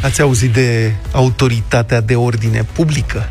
Ați auzit de autoritatea de ordine publică?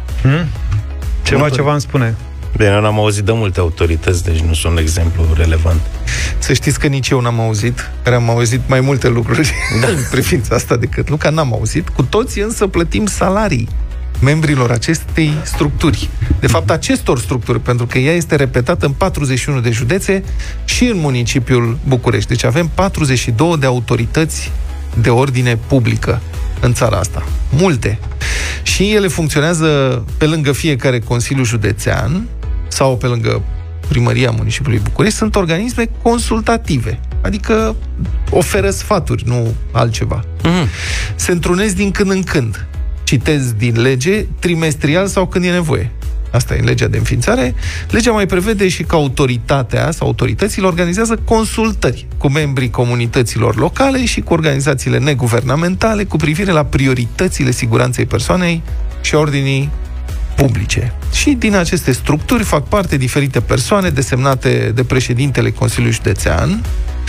Ceva îmi spune. Bine, eu n-am auzit de multe autorități, deci nu sunt un exemplu relevant. Să știți că nici eu n-am auzit, care am auzit mai multe lucruri în privința asta decât Luca, n-am auzit. Cu toții însă plătim salarii membrilor acestei structuri. De fapt, acestor structuri, pentru că ea este repetată în 41 de județe și în municipiul București. Deci avem 42 de autorități de ordine publică în țara asta. Multe. Și ele funcționează pe lângă fiecare Consiliu Județean sau pe lângă Primăria Municipiului București. Sunt organisme consultative, adică oferă sfaturi, nu altceva. Se întrunesc din când în când. Citez din lege, trimestrial sau când e nevoie. Asta e legea de înființare. Legea mai prevede și că autoritatea sau autoritățile organizează consultări cu membrii comunităților locale și cu organizațiile neguvernamentale cu privire la prioritățile siguranței persoanei și ordinii publice. Și din aceste structuri fac parte diferite persoane desemnate de președintele Consiliului Județean,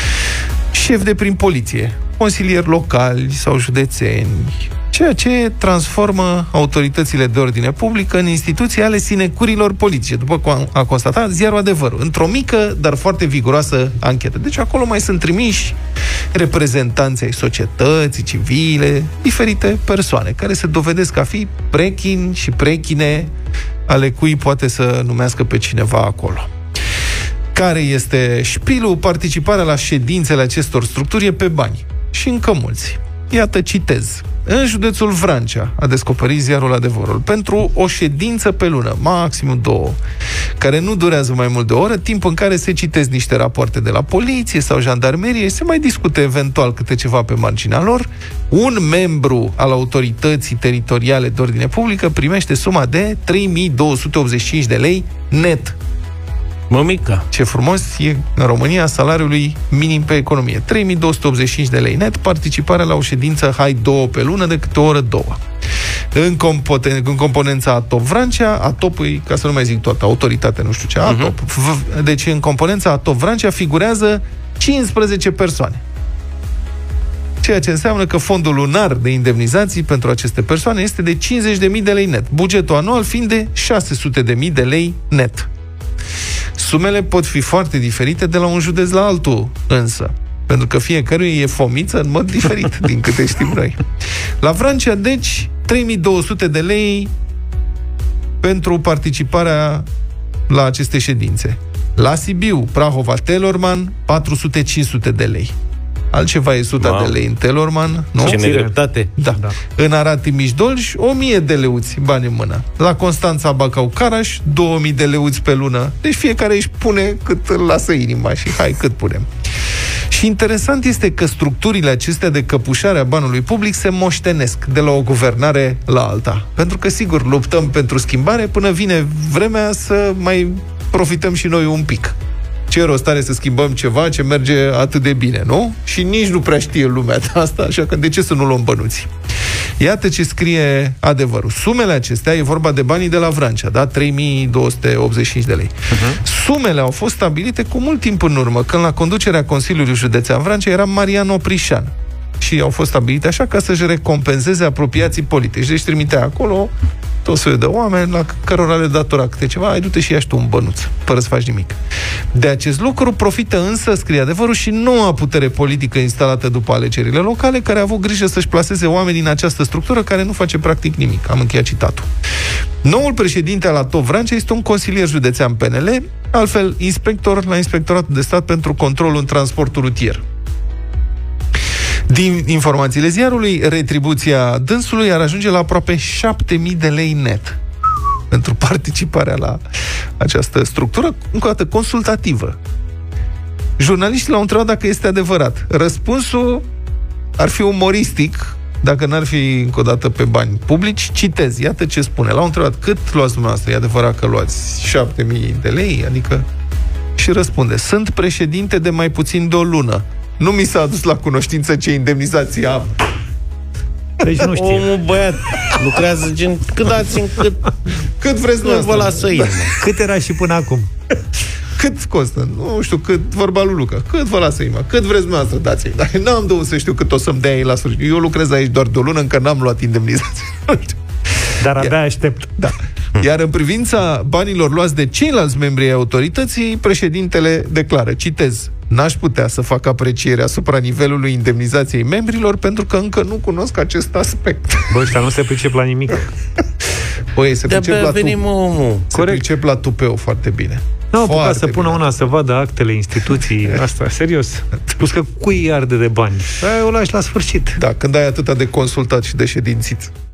șef de prim poliție, consilieri locali sau județeni, ceea ce transformă autoritățile de ordine publică în instituții ale sinecurilor politice, după cum a constatat ziarul Adevărul, într-o mică, dar foarte viguroasă anchetă. Deci acolo mai sunt trimiși reprezentanții ai societății civile, diferite persoane, care se dovedesc a fi prechini și prechine ale cui poate să numească pe cineva acolo. Care este șpilul? Participarea la ședințele acestor structuri e pe bani. Și încă mulți. Iată, citez. În județul Vrancea, a descoperit ziarul Adevărul, pentru o ședință pe lună, maximum 2, care nu durează mai mult de o oră, timp în care se citesc niște rapoarte de la poliție sau jandarmerie, se mai discute eventual câte ceva pe marginea lor, un membru al autorității teritoriale de ordine publică primește suma de 3.285 de lei net. Mămica. Ce frumos e în România salariului minim pe economie. 3.285 de lei net, participarea la o ședință, 2 pe lună, de câte o oră 2. În componența ATOP Vrancea, ATOP, ca să nu mai zic toată, autoritate, nu știu ce, ATOP. Deci în componența ATOP Vrancea figurează 15 persoane. Ceea ce înseamnă că fondul lunar de indemnizații pentru aceste persoane este de 50.000 de lei net, bugetul anual fiind de 600.000 de lei net. Sumele pot fi foarte diferite de la un județ la altul, însă, pentru că fiecăruia e fomiță în mod diferit, din câte știm noi. La Vrancea, deci, 3.200 de lei pentru participarea la aceste ședințe. La Sibiu, Prahova, Telorman, 400-500 de lei. Altceva e 100 de lei în Telorman, nu? Ce nedreptate. Da. În Arad, Timiș, Dolj, 1.000 de leuți, bani în mână. La Constanța, Bacău, Caraș, 2.000 de leuți pe lună. Deci fiecare își pune cât îl lasă inima și hai cât punem. Și interesant este că structurile acestea de căpușare a banului public se moștenesc de la o guvernare la alta. Pentru că, sigur, luptăm pentru schimbare până vine vremea să mai profităm și noi un pic. Ce rost are să schimbăm ceva ce merge atât de bine, nu? Și nici nu prea știe lumea de asta, așa că de ce să nu luăm bănuți? Iată ce scrie Adevărul. Sumele acestea, e vorba de banii de la Vrancea, da? 3.285 de lei. Sumele au fost stabilite cu mult timp în urmă, când la conducerea Consiliului Județean Vrancea era Marian Oprișan. Și au fost stabilite așa ca să-și recompenseze apropiații politici. Deci trimitea acolo tot soiul de oameni la cărora le datora câte ceva, ai du-te și ia și tu un bănuț, fără să faci nimic. De acest lucru profită însă, scrie Adevărul, și noua putere politică instalată după alegerile locale, care a avut grijă să-și plaseze oamenii în această structură care nu face practic nimic. Am încheiat citatul. Noul președinte al ATOP Vrancea este un consilier județean PNL, altfel inspector la Inspectoratul de Stat pentru Controlul în Transportul Rutier. Din informațiile ziarului, retribuția dânsului ar ajunge la aproape 7.000 de lei net pentru participarea la această structură, încă o dată, consultativă. Jurnaliștii l-au întrebat dacă este adevărat. Răspunsul ar fi umoristic dacă n-ar fi, încă o dată, pe bani publici. Citez, iată ce spune. L-au întrebat, cât luați dumneavoastră? E adevărat că luați 7.000 de lei? Adică... Și răspunde, sunt președinte de mai puțin de o lună. Nu mi s-a adus la cunoștință ce indemnizații am. Deci nu știu. Omul, băiat, lucrează cât dați în cât vreți nu vă lasă inima. Cât era și până acum? Cât costă? Nu știu, cât vorba lui Luca. Cât vă lasă Ima? Cât vreți dumneavoastră, dați-i. Dar n-am de unde să știu cât o să-mi dea ei la sfârșit. Eu lucrez aici doar de o lună, încă n-am luat indemnizație. Dar abia aștept. Da. Iar în privința banilor luați de ceilalți membri ai autorității, președintele declară, citez, n-aș putea să fac apreciere asupra nivelului indemnizației membrilor pentru că încă nu cunosc acest aspect. Bă, ăștia nu se pricep la nimic. Băi, se pricep la tupeu foarte bine. Nu, apucat să pună una să vadă actele instituției. Asta, serios. Plus că cui arde de bani? O lași la sfârșit. Da, când ai atâta de consultat și de ședințit.